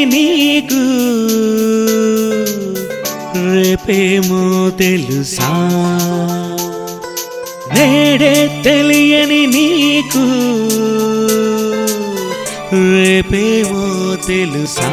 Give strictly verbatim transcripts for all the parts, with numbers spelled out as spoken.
నీకు రేపేమో తెలుసా నేడే తెలియని నీకు రేపేమో తెలుసా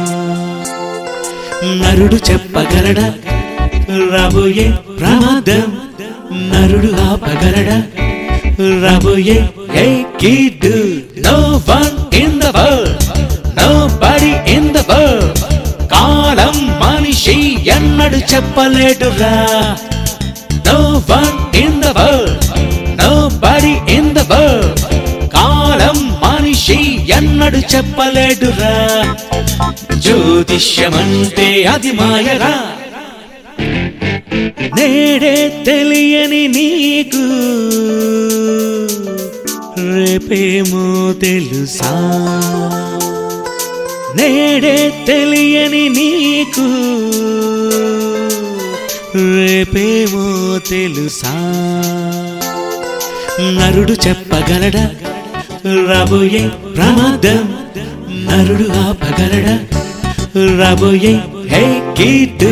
నరుడు చెప్పగలడా రాబోయే ప్రమాదం నరుడు ఆపగలడా రాబోయే hey kid no one in the world nobody in the world కాలం మనిషి ఎన్నడు చెప్పలేడురా no one in the world nobody in the world కాలం మనిషి ఎన్నడు చెప్పలేడురా జ్యోతిష్యమంటే అది మాయరా నేడే తెలియని నీకు రేపేమో తెలుసా నేడే తెలియని నీకు రేపేమో తెలుసా నరుడు చెప్పగలడా రాబోయే ప్రమాదం నరుడు ఆపగలడా రాబోయే హే కిడ్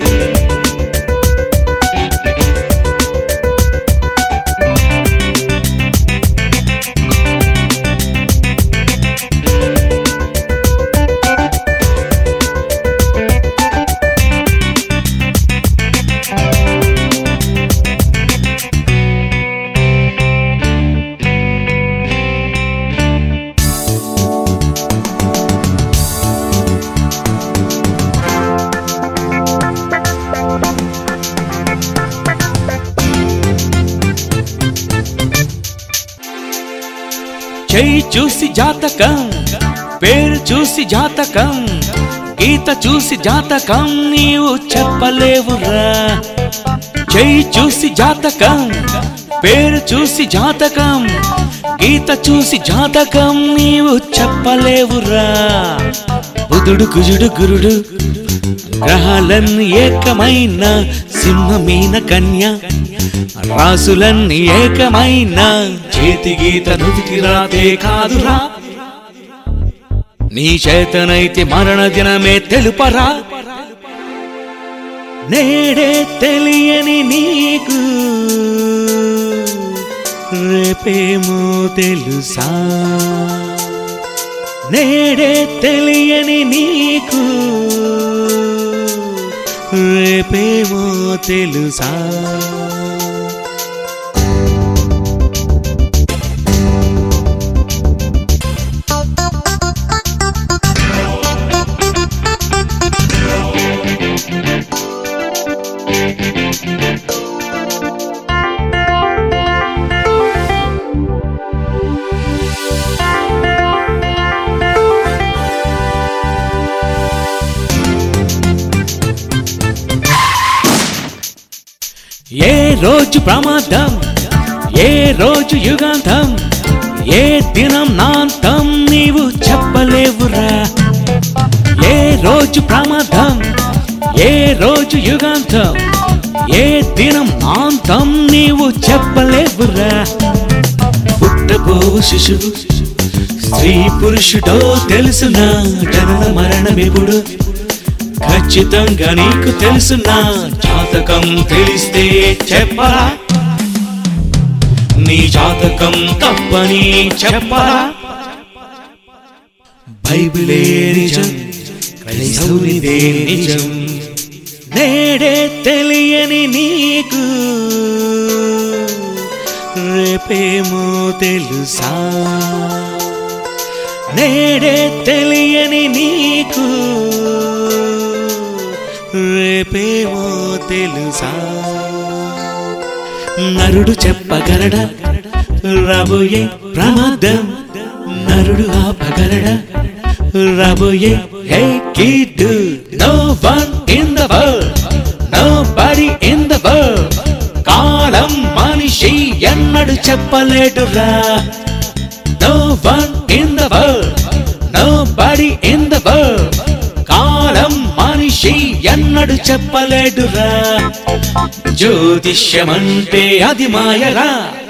చెయ్యి చూసి జాతకం పేరు చూసి జాతకం గీత చూసి జాతకం నీవు చెప్పలేవురా చెయ్యి చూసి జాతకం పేరు చూసి జాతకం గీత చూసి జాతకం నీవు చెప్పలేవురా బుధుడు కుజుడు గురుడు గ్రహాలన్నీ ఏకమైన సింహమీన కన్య రాసులన్నీ ఏకమైన చేతి గీత నుదికి రాతే కాదురా నీ చేతనైతే మరణ దినమే తెలుపరా నేడే తెలియని నీకు రేపేమో తెలుసా నేడే తెలియని నీకు రేపేమో తెలుసా ఏ రోజు ప్రమాదం ఏ రోజు యుగాంతం ఏ దినం నాంతం నీవు చెప్పలేవురా ఏ రోజు ప్రమాదం ఏ రోజు యుగాంతం ఏ దినం నాంతం నీవు చెప్పలేవురా పుట్టబోవు శిశువు స్త్రీ పురుషుడో తెలుసునా జనన మరణమెప్పుడు ఖచ్చితంగా నీకు తెలుసునా జాతకం తెలిస్తే చెప్పరా నీ జాతకం తప్పని చెప్పరా బైబిలే నిజం క్రైస్తవునిదే నిజం నేడే తెలియని నీకు రేపేమో తెలుసా నేడే తెలియని నీకు రేపేమో తెలుసా నరుడు చెప్పగలడా రాబోయే ప్రమాదం నరుడు ఆపగలడా రాబోయే hey kid no one in the world nobody in the world కాలం మనిషి ఎన్నడు చెప్పలేడురా no one in the world nobody in the world కాలం మనిషి ఎన్నడు చెప్పలేడురా జ్యోతిష్యమంటే అది మాయరా